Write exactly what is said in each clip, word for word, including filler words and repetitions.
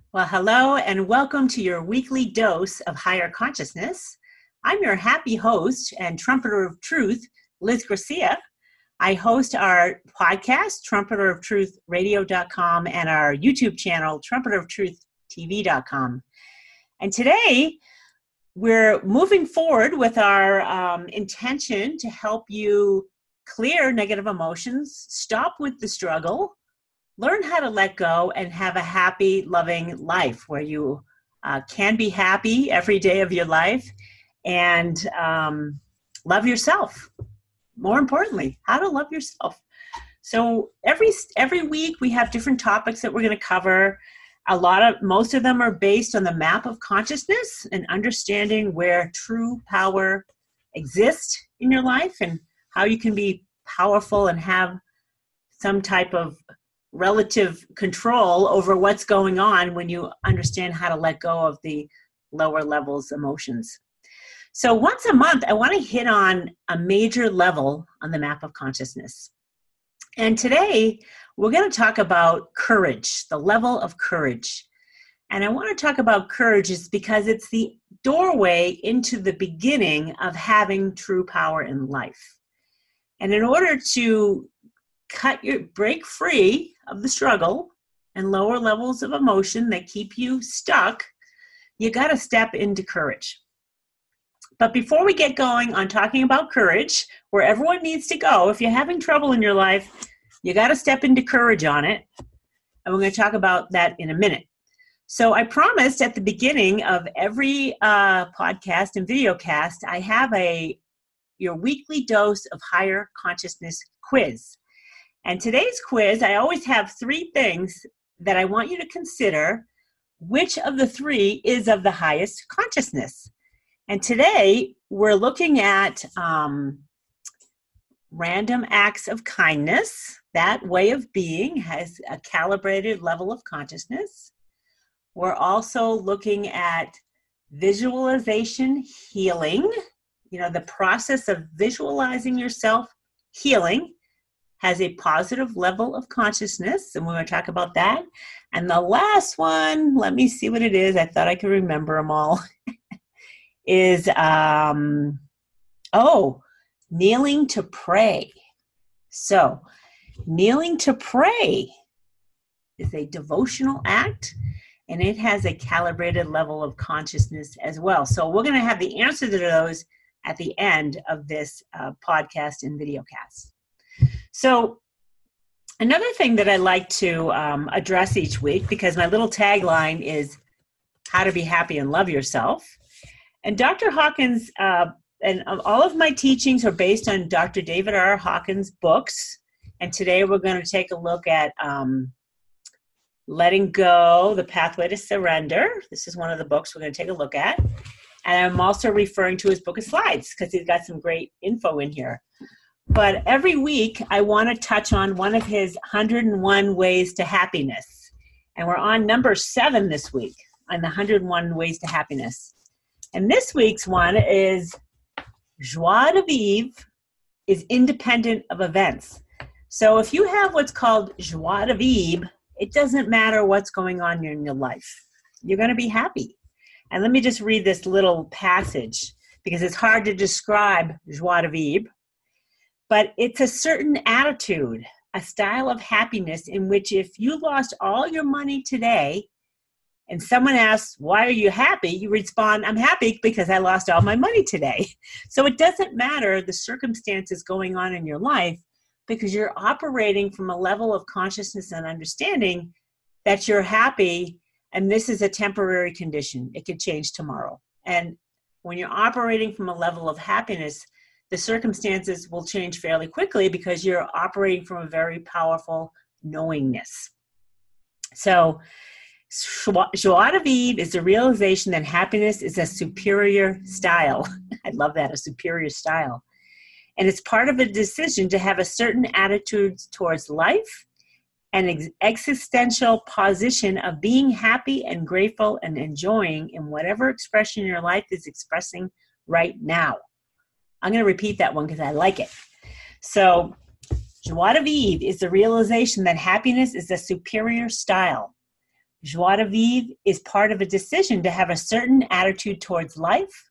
Well, hello and welcome to your weekly dose of higher consciousness. I'm your happy host and trumpeter of truth, Liz Garcia. I host our podcast, trumpeter of truth radio dot com, and our YouTube channel, trumpeter of truth T V dot com. And today, we're moving forward with our um, intention to help you clear negative emotions, stop with the struggle, learn how to let go, and have a happy, loving life where you uh, can be happy every day of your life and um, love yourself. More importantly, how to love yourself. So every every week we have different topics that we're going to cover. A lot of, most of them are based on the map of consciousness and understanding where true power exists in your life and how you can be powerful and have some type of relative control over what's going on when you understand how to let go of the lower levels emotions. So once a month, I want to hit on a major level on the map of consciousness. And today, we're going to talk about courage, the level of courage. And I want to talk about courage is because it's the doorway into the beginning of having true power in life. And in order to cut your break free of the struggle and lower levels of emotion that keep you stuck, you got to step into courage. But before we get going on talking about courage, where everyone needs to go, if you're having trouble in your life, you got to step into courage on it. And we're going to talk about that in a minute. So I promised at the beginning of every uh, podcast and video cast, I have a your weekly dose of higher consciousness quiz. And today's quiz, I always have three things that I want you to consider. Which of the three is of the highest consciousness? And today, we're looking at um, random acts of kindness. That way of being has a calibrated level of consciousness. We're also looking at visualization healing. You know, the process of visualizing yourself healing has a positive level of consciousness, and we're going to talk about that. And the last one, let me see what it is. I thought I could remember them all. is, um, oh, kneeling to pray. So, kneeling to pray is a devotional act, and it has a calibrated level of consciousness as well. So, we're going to have the answer to those at the end of this uh, podcast and video cast. So another thing that I like to um, address each week, because my little tagline is how to be happy and love yourself. And Doctor Hawkins, uh, and all of my teachings are based on Doctor David R. Hawkins' books. And today we're going to take a look at um, Letting Go, The Pathway to Surrender. This is one of the books we're going to take a look at. And I'm also referring to his book of slides because he's got some great info in here. But every week, I want to touch on one of his one hundred one Ways to Happiness. And we're on number seven this week on the one hundred one Ways to Happiness. And this week's one is Joie de vivre is independent of events. So if you have what's called joie de vivre, it doesn't matter what's going on in your life. You're going to be happy. And let me just read this little passage because it's hard to describe joie de vivre. But it's a certain attitude, a style of happiness in which if you lost all your money today and someone asks, why are you happy? You respond, I'm happy because I lost all my money today. So it doesn't matter the circumstances going on in your life because you're operating from a level of consciousness and understanding that you're happy and this is a temporary condition. It could change tomorrow. And when you're operating from a level of happiness, the circumstances will change fairly quickly because you're operating from a very powerful knowingness. So, joie de vivre is the realization that happiness is a superior style. I love that, a superior style. And it's part of a decision to have a certain attitude towards life and ex- existential position of being happy and grateful and enjoying in whatever expression your life is expressing right now. I'm going to repeat that one because I like it. So, joie de vivre is the realization that happiness is a superior style. Joie de vivre is part of a decision to have a certain attitude towards life,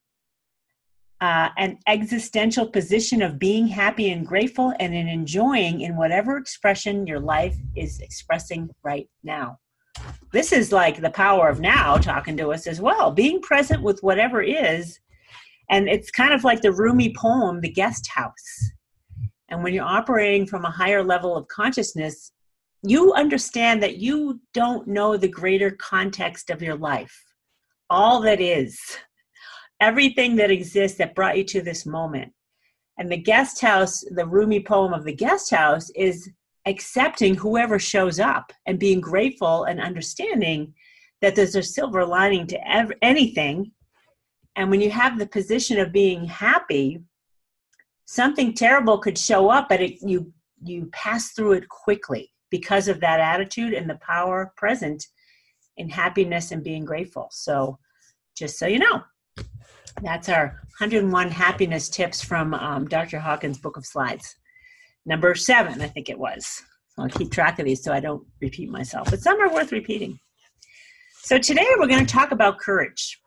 uh, an existential position of being happy and grateful and in enjoying in whatever expression your life is expressing right now. This is like the power of now talking to us as well, being present with whatever is. And it's kind of like the Rumi poem, The Guest House. And when you're operating from a higher level of consciousness, you understand that you don't know the greater context of your life. All that is, everything that exists that brought you to this moment. And the guest house, the Rumi poem of The Guest House, is accepting whoever shows up and being grateful and understanding that there's a silver lining to ev- anything. And when you have the position of being happy, something terrible could show up, but it, you you pass through it quickly because of that attitude and the power present in happiness and being grateful. So just so you know, that's our one hundred one happiness tips from um, Doctor Hawkins' book of slides. Number seven, I think it was. So I'll keep track of these so I don't repeat myself, but some are worth repeating. So today we're going to talk about courage.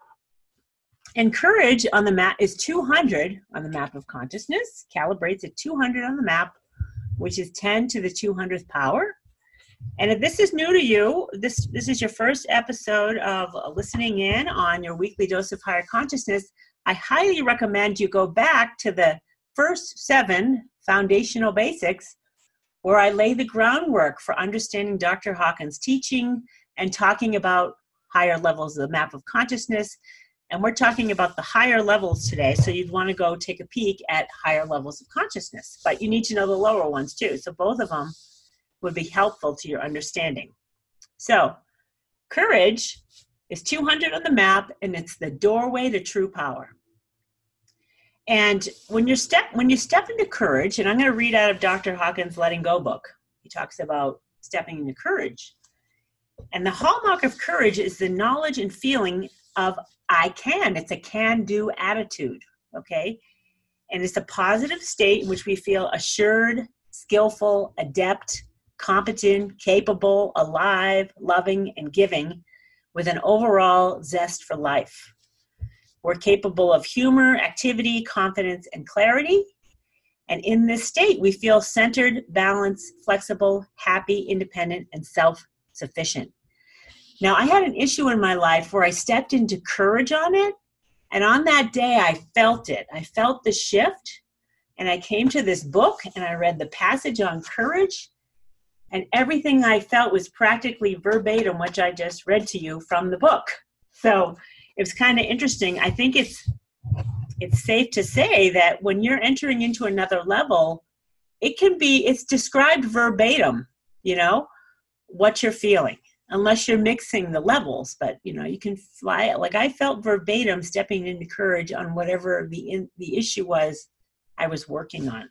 And courage on the map is two hundred on the map of consciousness, calibrates at two hundred on the map, which is ten to the two hundredth power. And if this is new to you, this, this is your first episode of listening in on your weekly dose of higher consciousness, I highly recommend you go back to the first seven foundational basics where I lay the groundwork for understanding Doctor Hawkins' teaching and talking about higher levels of the map of consciousness. And we're talking about the higher levels today, so you'd want to go take a peek at higher levels of consciousness. But you need to know the lower ones too, so both of them would be helpful to your understanding. So, courage is two hundred on the map, and it's the doorway to true power. And when you step when you step into courage, and I'm going to read out of Doctor Hawkins' Letting Go book. He talks about stepping into courage. And the hallmark of courage is the knowledge and feeling of I can. It's a can-do attitude, okay? And it's a positive state in which we feel assured, skillful, adept, competent, capable, alive, loving, and giving with an overall zest for life. We're capable of humor, activity, confidence, and clarity. And in this state, we feel centered, balanced, flexible, happy, independent, and self-sufficient. Now, I had an issue in my life where I stepped into courage on it, and on that day, I felt it. I felt the shift, and I came to this book, and I read the passage on courage, and everything I felt was practically verbatim, which I just read to you from the book. So it was kind of interesting. I think it's it's safe to say that when you're entering into another level, it can be, it's described verbatim, you know, what you're feeling. Unless you're mixing the levels, but you know, you can fly it. Like I felt verbatim stepping into courage on whatever the in, the issue was I was working on.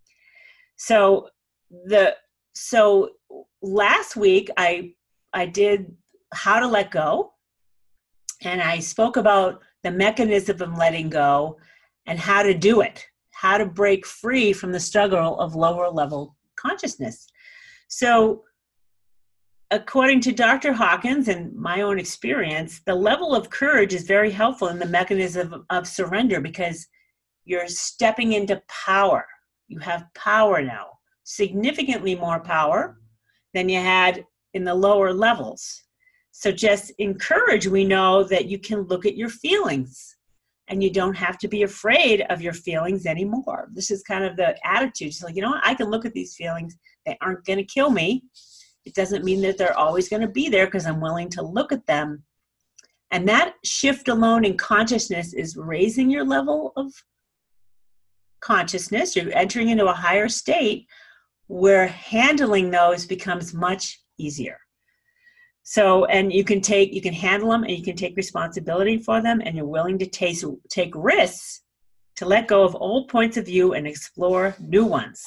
So the so last week I I did how to let go, and I spoke about the mechanism of letting go and how to do it, how to break free from the struggle of lower level consciousness. So according to Doctor Hawkins and my own experience, the level of courage is very helpful in the mechanism of, of surrender because you're stepping into power. You have power now, significantly more power than you had in the lower levels. So just in courage, we know that you can look at your feelings and you don't have to be afraid of your feelings anymore. This is kind of the attitude. It's like, you know what? I can look at these feelings. They aren't going to kill me. It doesn't mean that they're always going to be there because I'm willing to look at them. And that shift alone in consciousness is raising your level of consciousness. You're entering into a higher state where handling those becomes much easier. So, and you can take, you can handle them and you can take responsibility for them, and you're willing to take, take risks to let go of old points of view and explore new ones.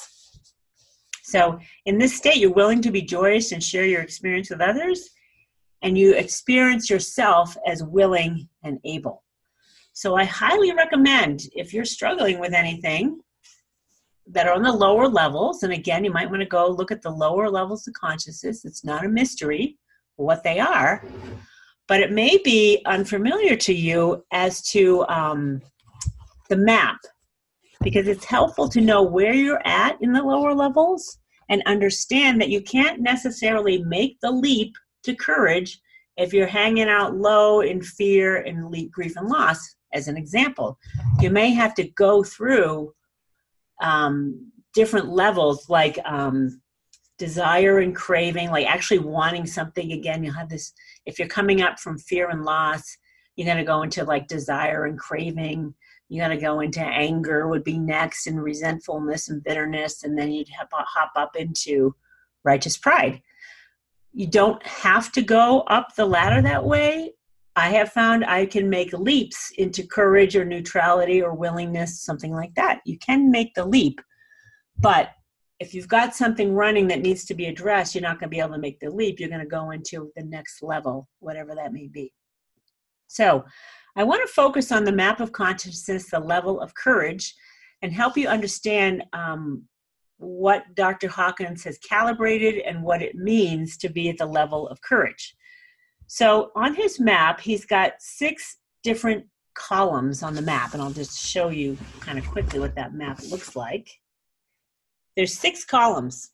So in this state, you're willing to be joyous and share your experience with others, and you experience yourself as willing and able. So I highly recommend, if you're struggling with anything that are on the lower levels, and again, you might want to go look at the lower levels of consciousness. It's not a mystery. what they are, but it may be unfamiliar to you as to um, the map, because it's helpful to know where you're at in the lower levels and understand that you can't necessarily make the leap to courage if you're hanging out low in fear and grief and loss, as an example. You may have to go through um, different levels, like um, desire and craving, like actually wanting something again. You'll have this, if you're coming up from fear and loss, you're going to go into like desire and craving. You got to go into anger would be next, and resentfulness and bitterness, and then you'd have, hop up into righteous pride. You don't have to go up the ladder that way. I have found I can make leaps into courage or neutrality or willingness, something like that. You can make the leap, but if you've got something running that needs to be addressed, you're not going to be able to make the leap. You're going to go into the next level, whatever that may be. So I want to focus on the map of consciousness, the level of courage, and help you understand um, what Doctor Hawkins has calibrated and what it means to be at the level of courage. So on his map, he's got six different columns on the map, and I'll just show you kind of quickly what that map looks like. There's six columns,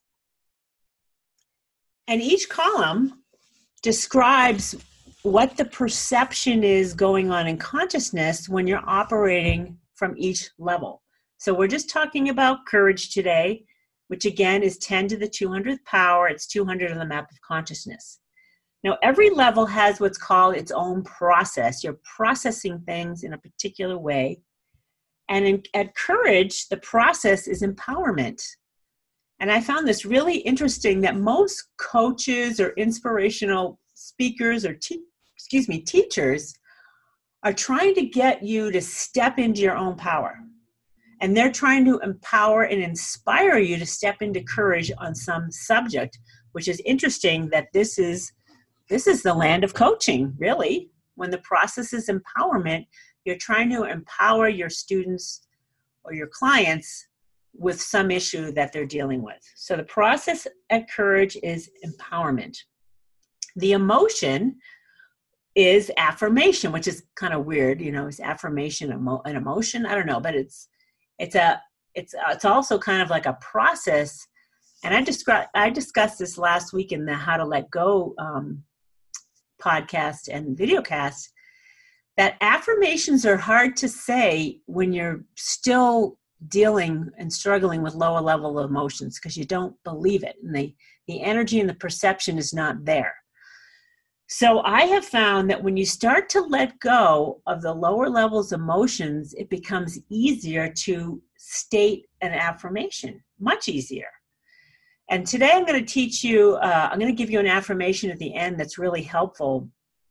and each column describes what the perception is going on in consciousness when you're operating from each level. So we're just talking about courage today, which again is ten to the two hundredth power. It's two hundred on the map of consciousness. Now, every level has what's called its own process. You're processing things in a particular way. And in, at courage, the process is empowerment. And I found this really interesting, that most coaches or inspirational speakers or te- excuse me, teachers are trying to get you to step into your own power. And they're trying to empower and inspire you to step into courage on some subject, which is interesting that this is this is the land of coaching, really. When the process is empowerment, you're trying to empower your students or your clients with some issue that they're dealing with. So the process at courage is empowerment. The emotion is affirmation, which is kind of weird. You know, is affirmation emo- an emotion? I don't know, but it's it's a it's it's also kind of like a process. And I described I discussed this last week in the How to Let Go um, podcast and videocast, that affirmations are hard to say when you're still dealing and struggling with lower level emotions, because you don't believe it, and the the energy and the perception is not there. So I have found that when you start to let go of the lower levels emotions, it becomes easier to state an affirmation, much easier. And today I'm going to teach you, uh, I'm going to give you an affirmation at the end that's really helpful,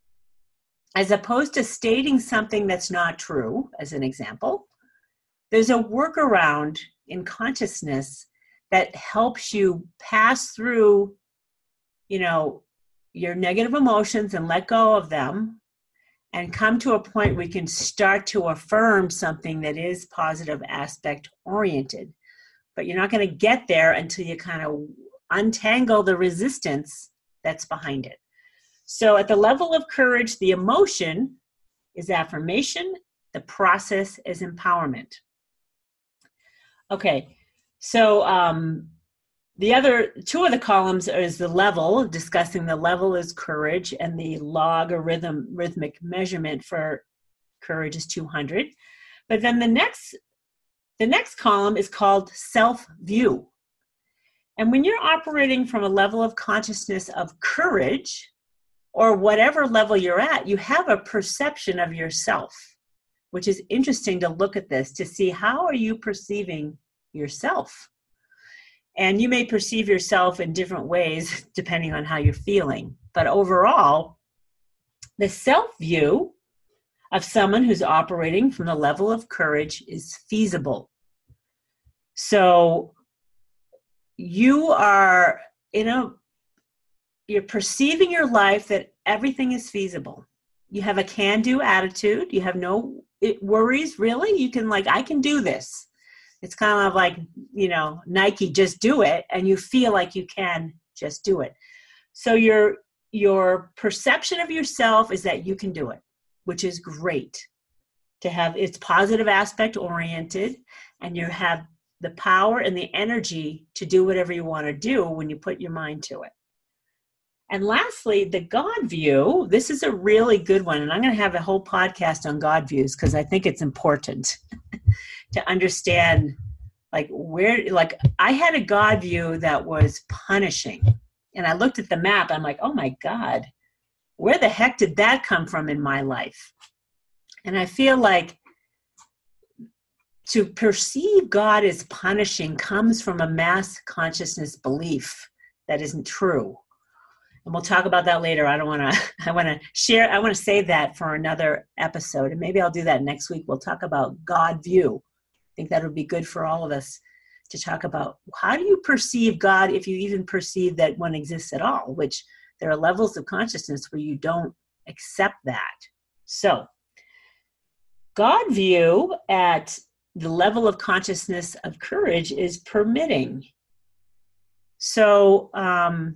as opposed to stating something that's not true, as an example. There's a workaround in consciousness that helps you pass through, you know, your negative emotions and let go of them and come to a point where you can start to affirm something that is positive aspect oriented. But you're not going to get there until you kind of untangle the resistance that's behind it. So at the level of courage, the emotion is affirmation. The process is empowerment. Okay, so um, the other two of the columns is the level, discussing the level is courage, and the logarithm rhythmic measurement for courage is two hundred. But then the next The next column is called self-view. And when you're operating from a level of consciousness of courage, or whatever level you're at, you have a perception of yourself, which is interesting to look at this, to see how are you perceiving yourself. And you may perceive yourself in different ways depending on how you're feeling. But overall, the self-view of someone who's operating from the level of courage is feasible. So you are in a, you're perceiving your life that everything is feasible. You have a can-do attitude. You have no it worries, really. You can like, I can do this. It's kind of like, you know, Nike, just do it. And you feel like you can just do it. So you're your perception of yourself is that you can do it, which is great to have. It's positive aspect oriented, and you have the power and the energy to do whatever you want to do when you put your mind to it. And lastly, the God view. This is a really good one, and I'm going to have a whole podcast on God views because I think it's important to understand, like, where, like, I had a God view that was punishing. And I looked at the map, I'm like, oh my God, where the heck did that come from in my life? And I feel like to perceive God as punishing comes from a mass consciousness belief that isn't true. And we'll talk about that later. I don't want to, I want to share, I want to save that for another episode. And maybe I'll do that next week. We'll talk about God view. I think that would be good for all of us to talk about. How do you perceive God, if you even perceive that one exists at all, which there are levels of consciousness where you don't accept that. So God view at the level of consciousness of courage is permitting. So um,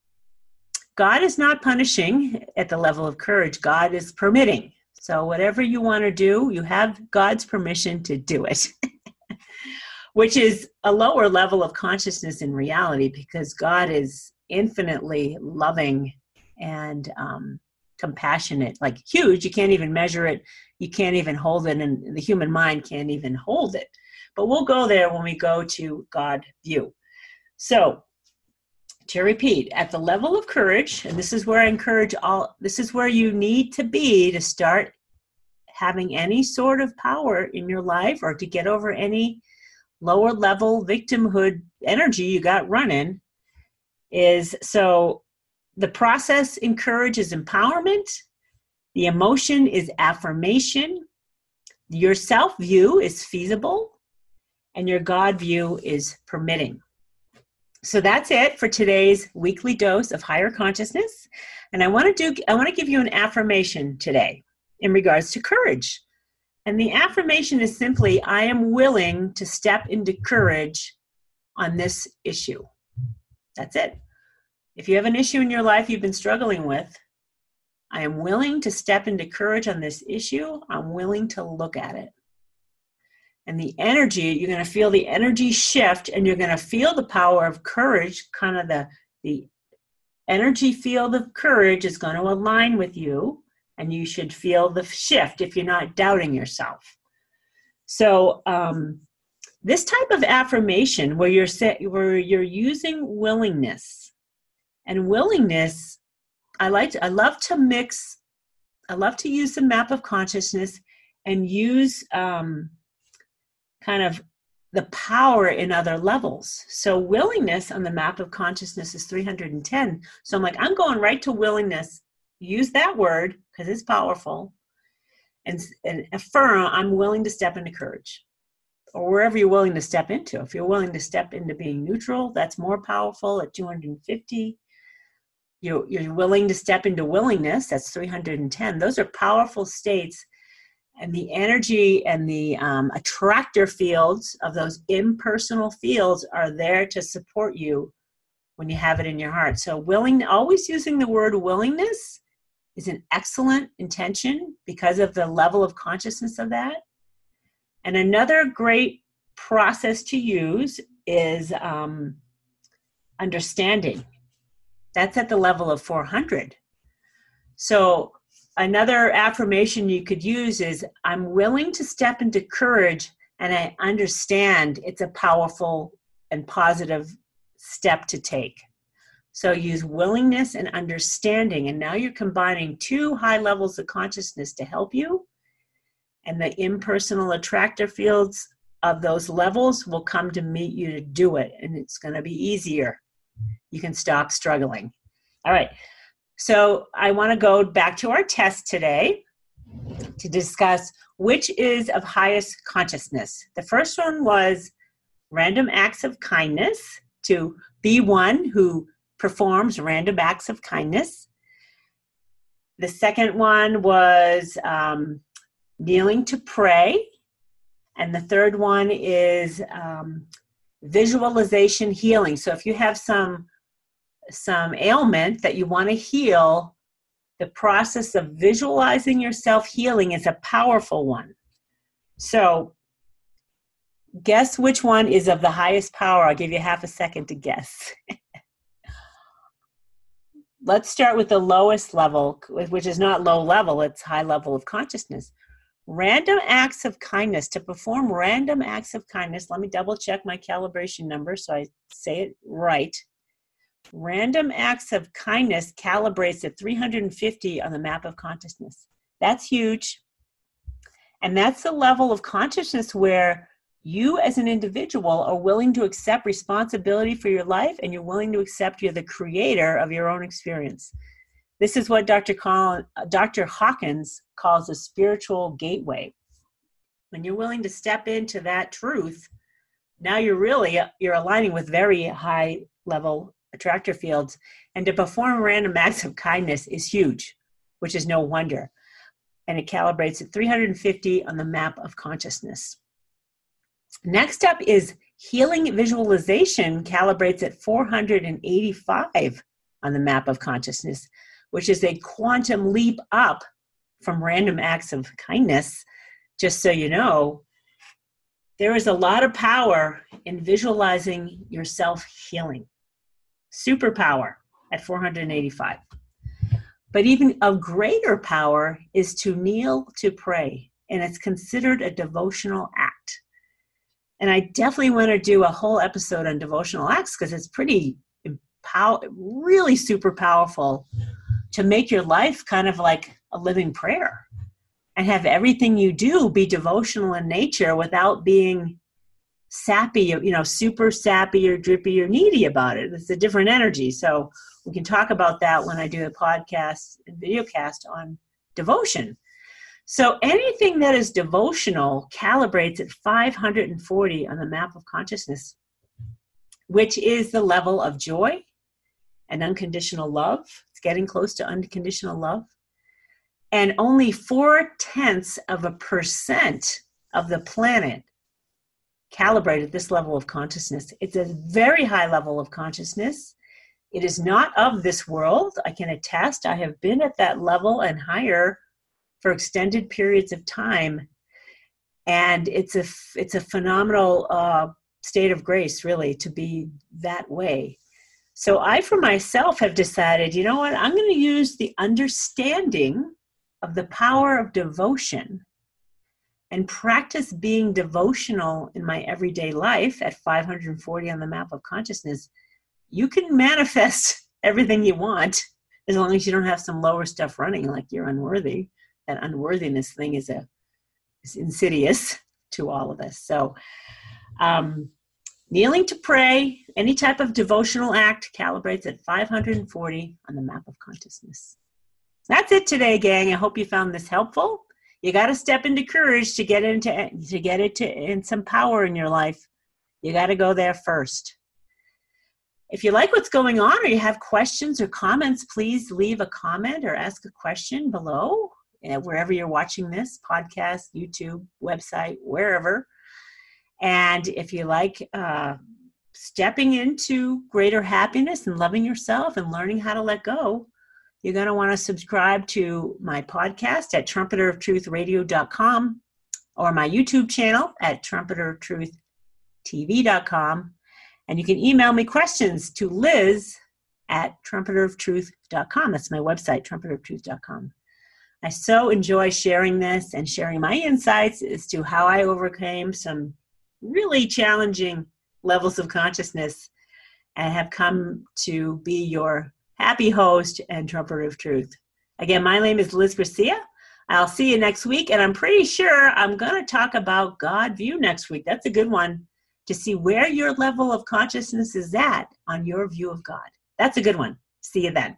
God is not punishing at the level of courage. God is permitting. So whatever you want to do, you have God's permission to do it, which is a lower level of consciousness in reality, because God is infinitely loving and um, compassionate, like huge. You can't even measure it. You can't even hold it, and the human mind can't even hold it. But we'll go there when we go to God view. So to repeat, at the level of courage, and this is where I encourage all, this is where you need to be to start having any sort of power in your life, or to get over any lower level victimhood energy you got running, is so the process in courage is empowerment, the emotion is affirmation, your self view is feasible, and your God view is permitting. So that's it for today's weekly dose of higher consciousness. And I want to do, I want to give you an affirmation today in regards to courage. And the affirmation is simply, I am willing to step into courage on this issue. That's it. If you have an issue in your life you've been struggling with, I am willing to step into courage on this issue. I'm willing to look at it. And the energy, you're going to feel the energy shift, and you're going to feel the power of courage, kind of the, the energy field of courage is going to align with you, and you should feel the shift if you're not doubting yourself. So um, this type of affirmation where you're set, where you're using willingness, and willingness, I like to, I love to mix, I love to use the map of consciousness and use um, kind of the power in other levels. So willingness on the map of consciousness is three hundred ten. So I'm like, I'm going right to willingness. Use that word because it's powerful. And, and affirm, I'm willing to step into courage. Or wherever you're willing to step into. If you're willing to step into being neutral, that's more powerful at two hundred fifty. You're, you're willing to step into willingness, that's three hundred ten. Those are powerful states. And the energy and the um, attractor fields of those impersonal fields are there to support you when you have it in your heart. So willing, always using the word willingness is an excellent intention because of the level of consciousness of that. And another great process to use is um, understanding. That's at the level of four hundred. So another affirmation you could use is, I'm willing to step into courage, and I understand it's a powerful and positive step to take. So use willingness and understanding, and now you're combining two high levels of consciousness to help you, and the impersonal attractor fields of those levels will come to meet you to do it, and it's going to be easier. You can stop struggling. All right. So I want to go back to our test today to discuss which is of highest consciousness. The first one was random acts of kindness, to be one who performs random acts of kindness. The second one was um, kneeling to pray. And the third one is um, visualization healing. So if you have some some ailment that you want to heal, the process of visualizing yourself healing is a powerful one. So guess which one is of the highest power. I'll give you half a second to guess. Let's start with the lowest level, which is not low level, it's high level of consciousness. Random acts of kindness. To perform random acts of kindness, let me double check my calibration number so I say it right. Random acts of kindness calibrates at three hundred fifty on the map of consciousness. That's huge. And that's the level of consciousness where you as an individual are willing to accept responsibility for your life, and you're willing to accept you're the creator of your own experience. This is what Doctor Colin, Doctor Hawkins calls a spiritual gateway. When you're willing to step into that truth, now you're really, you're aligning with very high level attractor fields. And to perform random acts of kindness is huge, which is no wonder. And it calibrates at three hundred fifty on the map of consciousness. Next up is healing visualization, calibrates at four hundred eighty-five on the map of consciousness, which is a quantum leap up from random acts of kindness. Just so you know, there is a lot of power in visualizing yourself healing. Superpower at four hundred eighty-five. But even of greater power is to kneel to pray, and it's considered a devotional act. And I definitely want to do a whole episode on devotional acts because it's pretty, pow- really super powerful to make your life kind of like a living prayer and have everything you do be devotional in nature without being sappy, you know, super sappy or drippy or needy about it. It's a different energy. So we can talk about that when I do a podcast and video cast on devotion. So anything that is devotional calibrates at five hundred forty on the map of consciousness, which is the level of joy and unconditional love. It's getting close to unconditional love. And only four-tenths of a percent of the planet calibrate at this level of consciousness. It's a very high level of consciousness. It is not of this world. I can attest. I have been at that level and higher for extended periods of time. And it's a, it's a phenomenal uh, state of grace, really, to be that way. So I, for myself, have decided, you know what, I'm going to use the understanding of the power of devotion and practice being devotional in my everyday life at five hundred forty on the map of consciousness. You can manifest everything you want as long as you don't have some lower stuff running, like you're unworthy. That unworthiness thing is a is insidious to all of us. So um, kneeling to pray, any type of devotional act calibrates at five hundred forty on the map of consciousness. That's it today, gang. I hope you found this helpful. You got to step into courage to get into to get it to in some power in your life. You got to go there first. If you like what's going on or you have questions or comments, please leave a comment or ask a question below. Wherever you're watching this, podcast, YouTube, website, wherever. And if you like uh, stepping into greater happiness and loving yourself and learning how to let go, you're going to want to subscribe to my podcast at trumpeter of truth radio dot com or my YouTube channel at trumpeter of truth t v dot com. And you can email me questions to Liz at trumpeter of truth dot com. That's my website, trumpeter of truth dot com. I so enjoy sharing this and sharing my insights as to how I overcame some really challenging levels of consciousness and have come to be your happy host and trumpeter of truth. Again, my name is Liz Garcia. I'll see you next week, and I'm pretty sure I'm going to talk about God view next week. That's a good one to see where your level of consciousness is at on your view of God. That's a good one. See you then.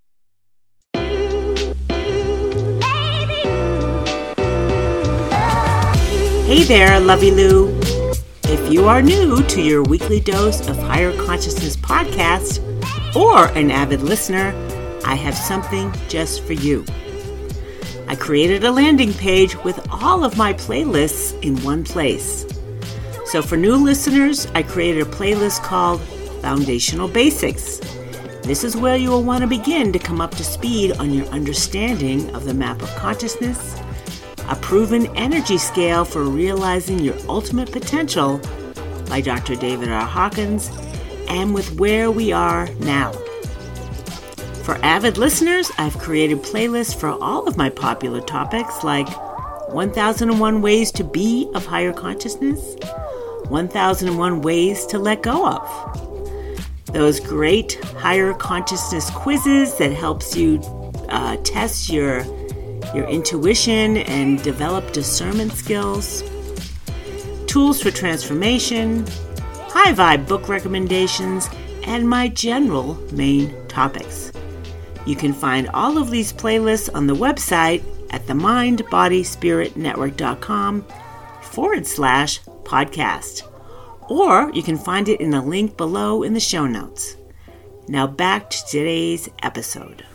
Hey there, Lovey Lou. If you are new to your weekly dose of Higher Consciousness podcast or an avid listener, I have something just for you. I created a landing page with all of my playlists in one place. So for new listeners, I created a playlist called Foundational Basics. This is where you will want to begin to come up to speed on your understanding of the map of consciousness, a proven energy scale for realizing your ultimate potential by Doctor David R. Hawkins, and with where we are now. For avid listeners, I've created playlists for all of my popular topics like one thousand one Ways to Be of Higher Consciousness, one thousand one Ways to Let Go of. Those great higher consciousness quizzes that helps you uh, test your, your intuition and develop discernment skills. Tools for transformation, high vibe book recommendations, and my general main topics. You can find all of these playlists on the website at the mind body spirit network dot com forward slash podcast. Or you can find it in a link below in the show notes. Now back to today's episode.